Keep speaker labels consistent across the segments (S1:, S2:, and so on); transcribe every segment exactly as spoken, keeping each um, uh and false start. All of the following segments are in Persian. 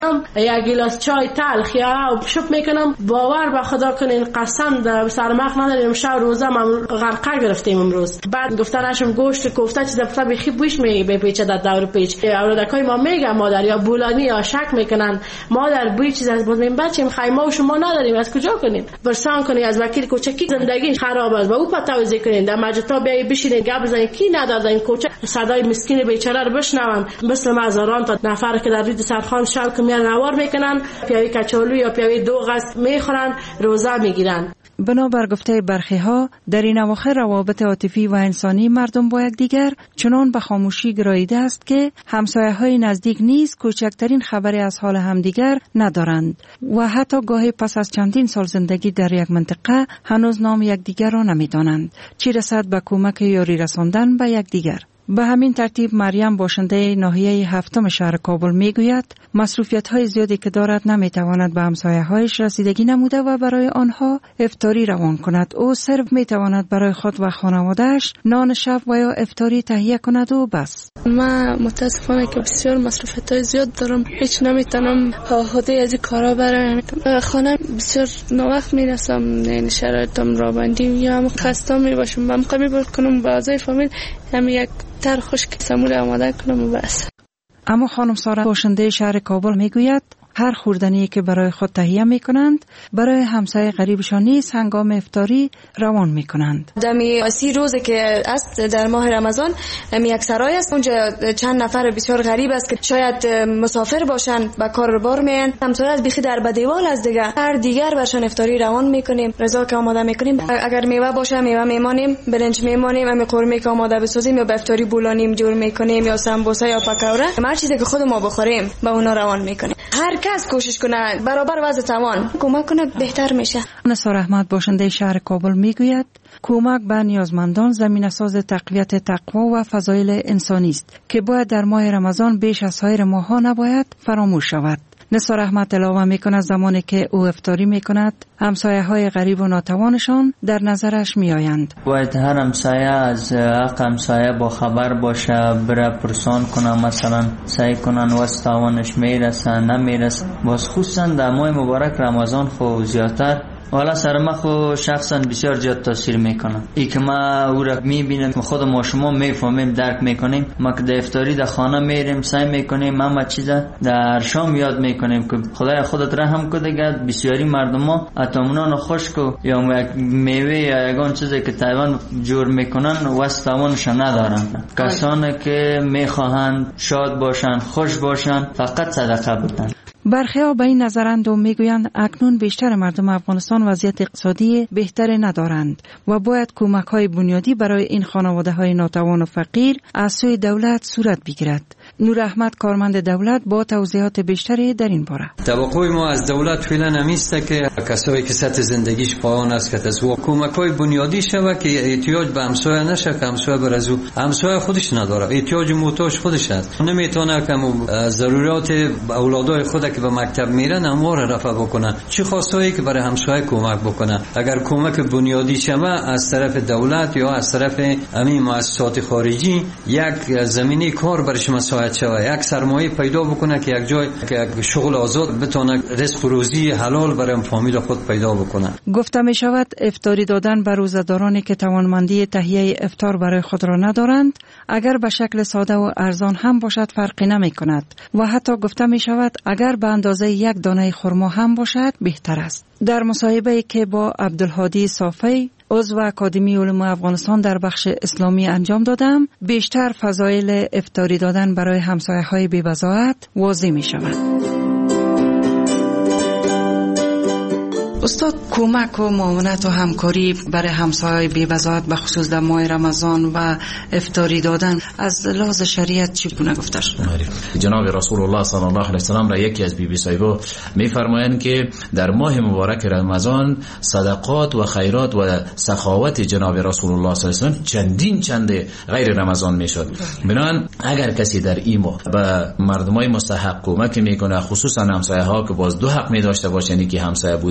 S1: یک گلاس چای تلخ یا شپ میکنم. باور به خدا کنین قسم در سرمخ نداریم شب روزه ما غرقه گرفتیم امروز. بعد گفتنشم گوشت کوفته چیز دفعه بخی بوش می بپیچه در دور پیچ. اولادکای ما میگه مادر یا بولانی یا شک میکنن مادر بوی چیز از بود من بچیم خیمه و شما نداریم از کجا کنیم؟ برسان کنی از وکیل کوچکی زندگی خراب است و او پتاوزی کنین در مجلس بیای بشینید گپ بزنید کی نداده این کوچه صدای مسکین بیچاره رو بشنون مثل هزاران تا نفر که در رید سرخان شب که میان نوار میکنن پیاوی کچالو یا پیاوی دوغ است میخورن روزه میگیرن.
S2: بنابر گفته برخی ها در این اواخر روابط عاطفی و انسانی مردم با یکدیگر چنان به خاموشی گراییده است که همسایه های نزدیک نیز کوچکترین خبری از حال همدیگر ندارند و حتی گاهی پس از چندین سال زندگی در یک منطقه هنوز نام یکدیگر را نمیدانند، چه رسد به کمک یاری رساندن به یکدیگر. به همین ترتیب مریم باشنده ناحیه هفتم شهر کابل میگوید مصروفیت‌های زیادی که دارد نمیتواند به همسایه‌هایش رسیدگی نموده و برای آنها افطاری روان کند. او صرف میتواند برای خود و خانواده‌اش نان شب و یا افطاری تهیه کند و بس.
S3: من متاسفانه که بسیار مصروفیت‌های زیاد دارم، هیچ نمیتونم حاضر از این کارا برم. خانه بسیار نوقت میرسم، نه شرایطم را بندیم یا هم خسته میباشم، من قبول کنم با اعضای فامیل هم یک تر خشک سمول آماده کنم و بس.
S2: اما خانم سارا باشنده شهر کابل میگوید هر خوردنی که برای خود تهیه می کنند برای همسایه غریبشان نیز هنگام افطاری روان می کنند.
S4: دمی سی روزه که است در ماه رمضان می یک سرای است، اونجا چند نفر بسیار غریب است که شاید مسافر باشند با کار بار میان، همسایه از بیخی در بدیوال از دیگه هر دیگر برشان افطاری روان میکنیم. رضا که آماده میکنیم اگر میوه باشه میوه میمانیم، برنج میمانیم، امی قورمه که آماده بسازیم یا به افطاری بولانیم جور میکنیم یا سمبوسه یا پکوره، هر چیزی که خود ما بخوریم با اونا روان میکنیم. هر کس کوشش کنه برابر وضع توان کمک کنه بهتر میشه.
S2: نثار احمد باشنده شهر کابل میگوید کمک به نیازمندان زمینه ساز تقویت تقوا و فضایل انسانی است که باید در ماه رمضان بیش از سایر ماه‌ها نباید فراموش شود. نثار احمد علاوه میکند زمانی که او افطاری میکند همسایه های غریب و ناتوانشان در نظرش میآیند.
S5: باید هر همسایه از حق همسایه با خبر باشه، بره پرسان کنه، مثلا سعی کنن واسه توانش میرسه نمیرسه. باز خصوصا در ماه مبارک رمضان خو زیادتر والا سر ما خو شخصا بسیار زیاد تاثیر میکنه. ای که ما او را میبینم خود ما شما میفهمیم درک میکنیم. ما که در افطاری در خانه میریم سعی میکنیم اما چیزا در شام یاد میکنیم که خدای خودت رحم کنه دیگه بسیاری مردم ها اتمنان خشک یا میوه یا یگان چیزی که تایوان جور میکنن واسطوانش ندارن. کسانی که میخواهند شاد باشن خوش باشن فقط صدقه بدن.
S2: برخی ها به این نظرند و میگویند اکنون بیشتر مردم افغانستان وضعیت اقتصادی بهتری ندارند و باید کمک های بنیادی برای این خانواده های ناتوان و فقیر از سوی دولت صورت بگیرد. نور احمد کارمند دولت با توضیحات بیشتری در این باره.
S6: توقع ما از دولت فعلا نمیسته که کسایی که سطح زندگیش پایین است که تسویق کمک های بنیادی شود که احتیاج به همسایه نشه که همسایه بر از او همسایه خودش نداره، احتیاج محتاج خودش است، نمیتونه که ضرورات اولادای خود که به مکتب میرن امور رفع بکنن، چه خاصایی که برای همسایه کمک بکنن. اگر کمک بنیادی شود از طرف دولت یا از طرف همین مؤسسات خارجی یک زمینه کار برای مساعد شود، یک سرمایه پیدا بکنه که یک جای که یک شغل آزاد بتونه رزق و روزی حلال برای فامیل خود پیدا بکنه.
S2: گفته می شود افطاری دادن به روزه‌دارانی که توانمندی تهیه افطار برای خود را ندارند اگر به شکل ساده و ارزان هم باشد فرقی نمی کند و حتی گفته می شود اگر به اندازه یک دانه خرما هم باشد بهتر است. در مصاحبه‌ای که با عبدالهادی صافی عضو اکادمی علوم افغانستان در بخش اسلامی انجام دادم بیشتر فضایل افطاری دادن برای همسایه‌های بی‌بضاعت واضح می شود. استاد کمک و معاونت و همکاری برای همسایه‌های بی‌بضاعت به خصوص در ماه رمضان و افطاری دادن از لحاظ شریعت چگونه گفته شده؟
S7: جناب رسول الله صلی الله علیه و سلم را یکی از بی بی صاحبا می‌فرمایند که در ماه مبارک رمضان صدقات و خیرات و سخاوت جناب رسول الله صلی الله علیه و سلم چندین چند غیر رمضان میشد. بنابراین اگر کسی در این ماه به مردمای مستحق کمک میکنه، خصوصا همسایه‌ها که باز دو حق می داشته باشند که همسایه بودن و دیگر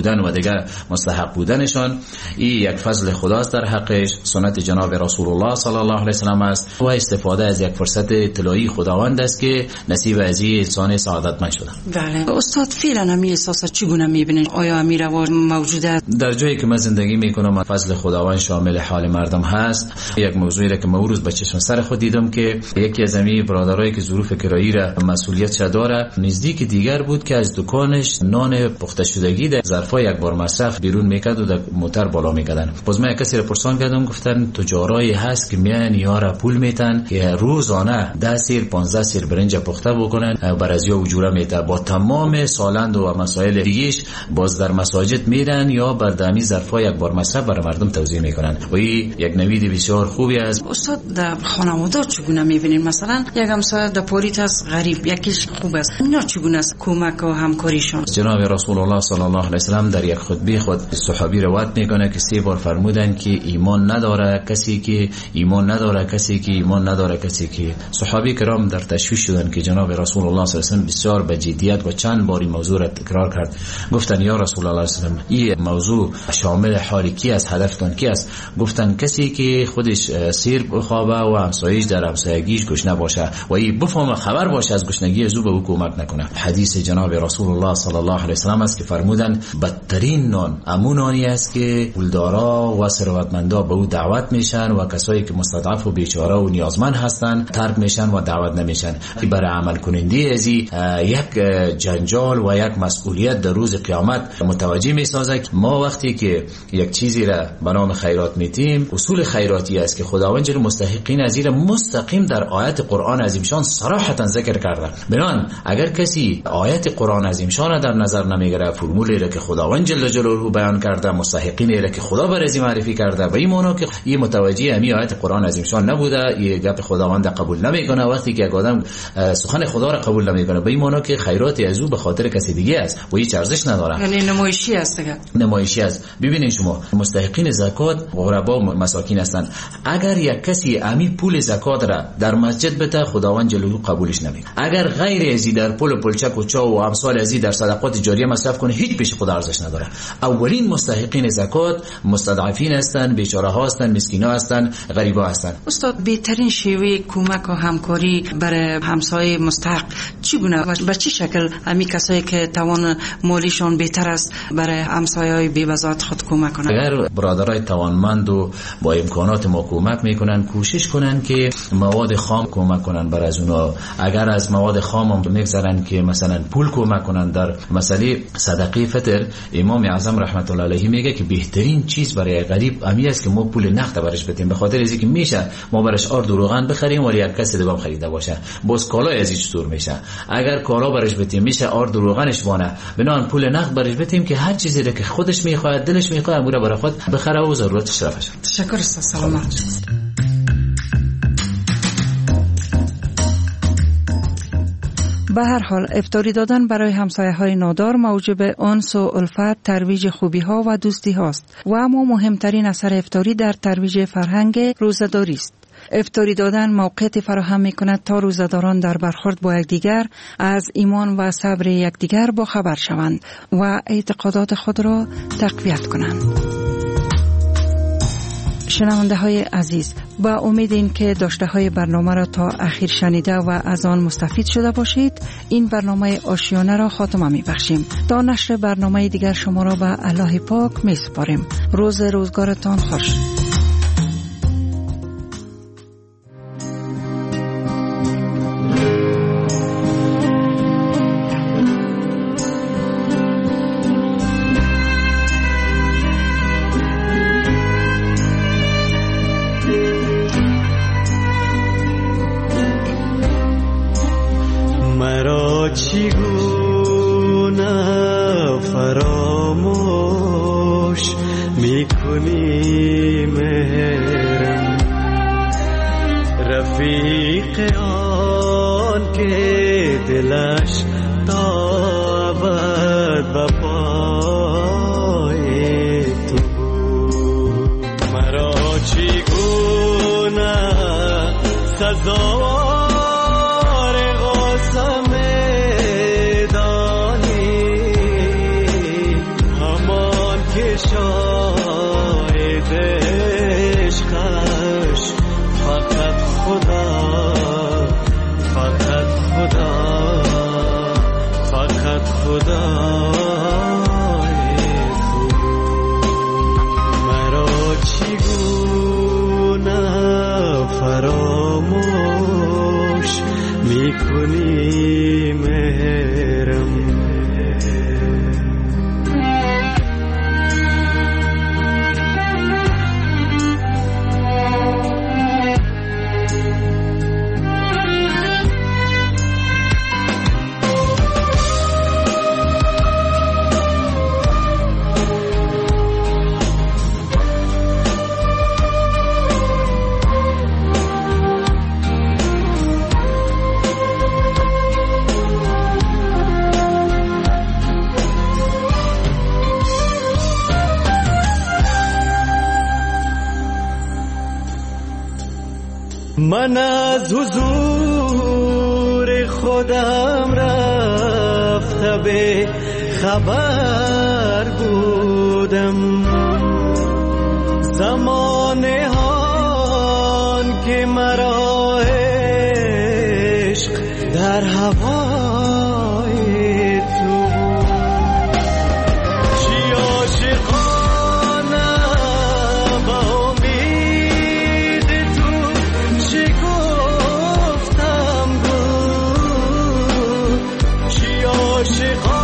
S7: درجه مستحق بودنشان. این یک فضل خداست در حقش، سنت جناب رسول الله صلی الله علیه وسلم است و استفاده از یک فرصت طلایی خداوند است که نصیب از این انسان سعادتمند شدن.
S2: بله استاد، فعلا همین احساسات چگونه میبینید؟ آیا همین رواج موجوده؟
S7: در جایی که من زندگی میکنم فضل خداوند شامل حال مردم هست. یک موضوعی را که من روز به چشم سر خود دیدم که یکی از امی برادرایی که ظروف کرایی را مسئولیت داره نزدیک دیگر بود که از دکانش نان پخته شدگی در ظرفای یک بار مصرف بیرون میکرد و در موتر بالا میکردن. باز من کسی را پرسان کردم، گفتن تجارایی هست که میان یارا پول میتن که روزانه ده سیر پانزده سیر برنج پخته بکنن بر از یا اجوره میته، با تمام سالند و مسائل دیگهش باز در مساجد میرن یا بر دمی ظرفای یک بار مصرف برای مردم توزیع میکنن و این یک نوید بسیار خوبی است.
S2: استاد در خانواده چگونه میبینید؟ مثلا یک همسایه در پولیت از غریب یکیش خوب است، اینا چگونه است کمک و همکاریشان؟
S7: جناب رسول الله صلی الله علیه و سلم در یک خطبه خود صحابی روایت میکنه که سه بار فرمودن که ایمان نداره کسی که ایمان نداره کسی که ایمان نداره کسی که. صحابی کرام در تشویش شدن که جناب رسول الله صلی الله علیه و سلم بسیار به جدیت و چند بار این موضوع را تکرار کرد. گفتن یا رسول الله صلی الله علیه و سلم این موضوع شامل حال کی است، هدفتون کی است؟ گفتن کسی که خودش سیر بخوابه و همسایه‌اش در همسایگیش گشنه باشه و این بفهمه خبر باشه از گشنگی از او به او کمک نکنه. حدیث جناب رسول الله صلی الله علیه و سلم است که فرمودن بدترین نان امونانی است که پولدارا و ثروتمندا به او دعوت میشن و کسایی که مستضعف و بیچاره و نیازمند هستن ترک میشن و دعوت نمیشن. برای عمل کننده از یک جنجال و یک مسئولیت در روز قیامت متوجه میسازه که ما وقتی که یک چیزی را به نام خیرات میتیم، اصول خیراتی است که خداوند جل مستحقین از این مستقیم در آیت قرآن عظیم شان صراحتا ذکر کرده. بنان اگر کسی آیت قرآن عظیم شان در نظر نمیگیره، فرمولی را که خداوند جل جلاله بیان کرده، مستحقین را که خدا برای معرفی کرده، و این معنی که این متوجه همین آیت قرآن عظیم شان نبوده، این گپ خداوند قبول نمیکنه. وقتی که یک آدم سخن خدا را قبول نمیکنه، به این معنی که خیرات از او به خاطر کسی دیگه است و هیچ ارزش نداره،
S2: یعنی نمایشی است دیگه.
S7: نمایشی است. ببینید شما مستحقین زکات غربا و مساکین هستند. اگر یک کسی امی پول زکات را در مسجد بده، خداوند جلاله قبولش نمیکنه. اگر غیر ازی در پول و پلچک و چا و امثال ازی در صدقات جاریه مصرف کنه، هیچ پیش خدا ارزش نداره. اولین مستحقین زکات مستضعفین هستند، بیچاره ها هستند، مسکینا هستند، غریبا هستند.
S2: استاد بهترین شیوه کمک و همکاری برای همسایه مستحق چگونه و به چه شکل امی کسایی که توان مالیشان بهتر است برای همسایه‌های بی‌وزات خود کمک کنند؟
S7: اگر برادرای توانمند و با امکانات ما کمک میکنن، کوشش کنن که مواد خام کمک کنن برای از اونا. اگر از مواد خام هم میگذرن که مثلا پول کمک کنن در مسئله صدقه فطر، امام اعظم رحمت الله علیه میگه که بهترین چیز برای غریب امی است که ما پول نقد برش بدیم، به خاطر اینکه میشه ما برش آرد و روغن بخریم ولی یک کس دیگه هم خریده باشه، باز کالای از هیچ طور میشه. اگر کالا برش بدیم میشه آرد و روغنش وانه، بنان پول نقد برش بدیم که هر چیزی که خودش میخواد دلش میخواد امور برای خود بخره و ضرورتش رفع شه.
S2: تشکر استاد، سلامت. به هر حال افطاری دادن برای همسایه های نادار موجب انس و الفت، ترویج خوبی ها و دوستی هاست و اما مهمترین اثر افطاری در ترویج فرهنگ روزه‌داری است. افطاری دادن موقعیت فراهم می کند تا روزه‌داران در برخورد با یکدیگر از ایمان و صبر یکدیگر با خبر شوند و اعتقادات خود را تقویت کنند. شنونده های عزیز، با امید این که داشته های برنامه را تا اخیر شنیده و از آن مستفید شده باشید، این برنامه آشیانه را خاتمه می بخشیم. تا نشر برنامه دیگر شما را به الله پاک می سپاریم. روز روزگارتان خوش.
S8: چگونه فراموش میکنی مهرم، رفیق آن که دلش تا ابد به پای تو بود. مرا چگونه سزا روزای خوب مرا چگونه فراموش میکنی مهرم من از حضور خودم رفته به خبر بودم زمانه هان که مرا عشق در هوای تو چی عاشقانه با امید تو چی گفتم گو چی عاشقانه